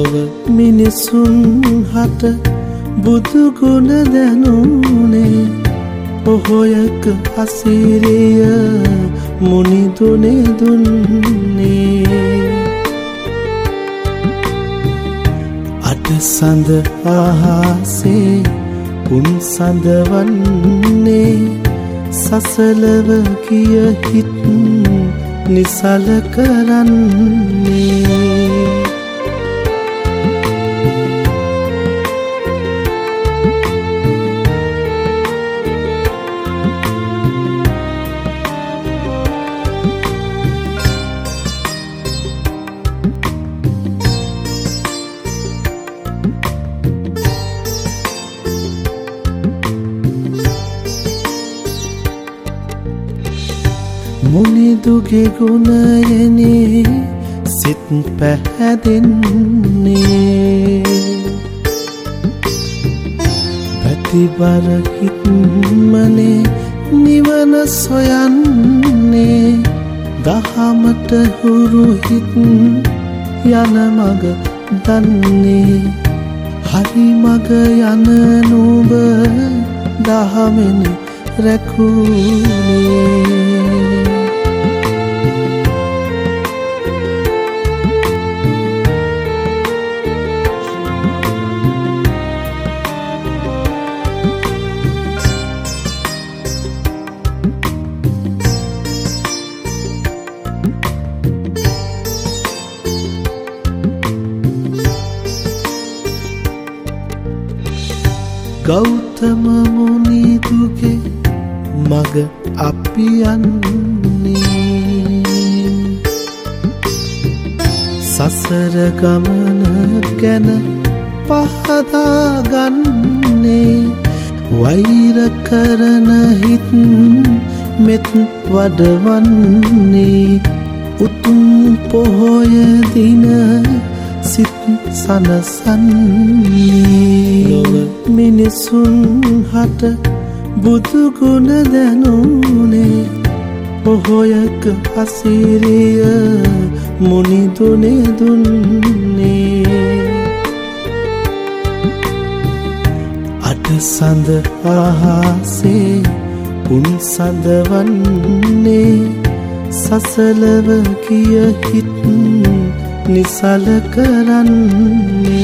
ලොව මිනිසුන් හට බුදු ගුණ දැනුනේ පොහොයක අසිරිය මුනිදුනේ දුන්නේ අට සඳ ආහසේ පුන් සඳවන්නේ සසලව කිය හිත් නිසල කරන්නේ මුනිදුගේ ගුණයනේ සිත් පැහැදෙන්නේ පැතිබර හිත්මනේ නිවන සොයන්නේ දහමට හුරු හිත් යන මග දන්නේ හරි මග යන නුඹ දහමෙන් රැකුනේ ගෞතම මුනිදුගේ මග අපි යන්නේ සසර ගමන ගැන පහදා ගන්නේ වෛර කරන හිත් මෙත් වඩවන්නේ උතුම් පොහොය දින සිත් සනසන්නේ ලොව මිනිසුන් හට බුදු ගුණ දැනුනේ පොහොයක අසිරිය මුනිදුනේ දුන්නේ අට සඳ ආහසේ පුන් සඳවන්නේ සසලව කිය හිත් නිසල කරන්නේ